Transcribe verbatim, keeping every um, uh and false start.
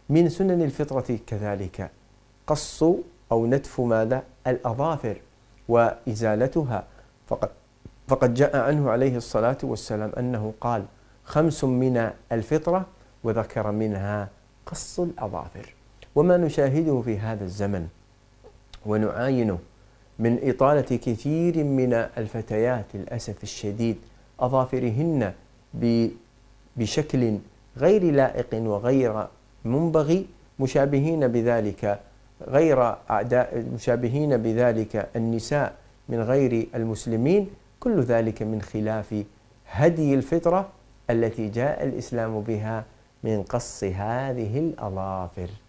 من سنن الفطرة كذلك قص أو نتف ماذا؟ الأظافر وإزالتها، فقد, فقد جاء عنه عليه الصلاة والسلام أنه قال خمس من الفطرة، وذكر منها قص الأظافر. وما نشاهده في هذا الزمن ونعاينه من إطالة كثير من الفتيات للأسف الشديد أظافرهن بشكل غير لائق وغير منبغي، مشابهين بذلك غير أعداء مشابهين بذلك النساء من غير المسلمين، كل ذلك من خلاف هدي الفطرة التي جاء الإسلام بها من قص هذه الأظافر.